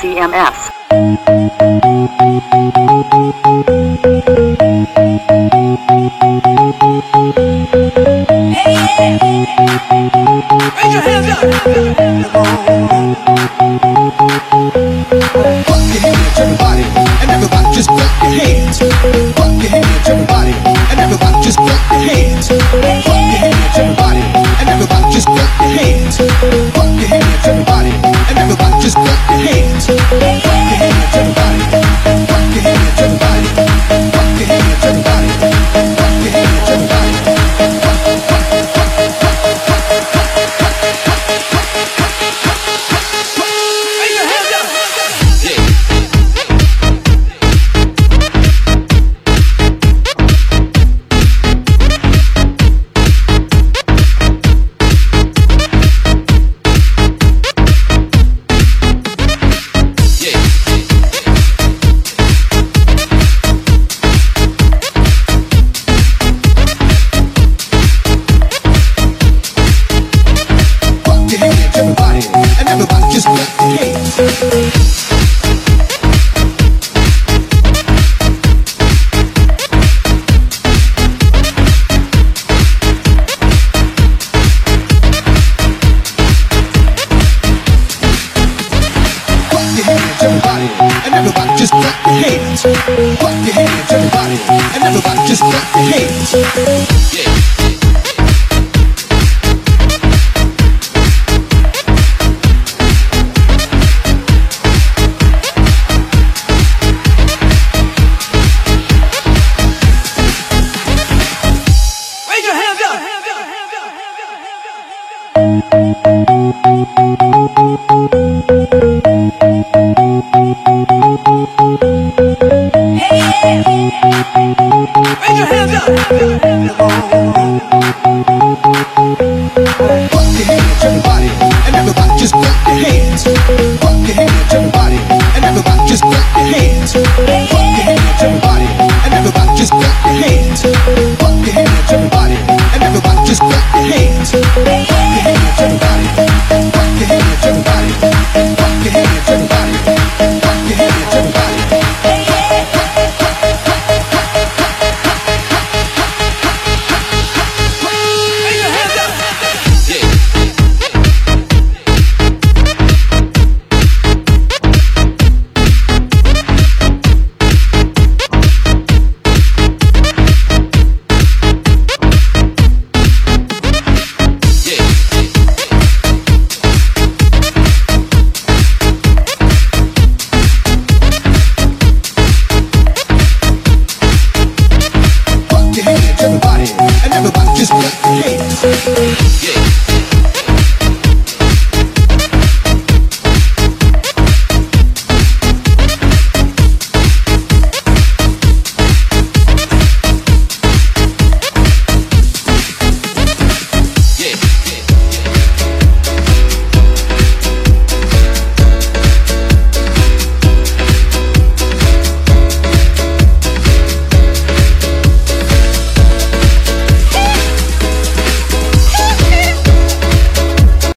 DMS. Raise your hands up. Clap your hands, everybody, and everybody just clap your hands. Clap your hands, everybody, and everybody just clap your hands. Clap your hands, everybody, and everybody just clap your hands. Clap your hands, everybody, and everybody just clap your hands. Clap your hands, everybody. Clap your hands, everybody. Clap your hands, everybody. Clap your hands, everybody. Everybody, and everybody just clap your hands. Everybody, and everybody just clap your hands. Clap your hands, everybody, and everybody just clap your hands. Yeah. Raise your hands up. Clap your hands, everybody, and everybody just clap your hands.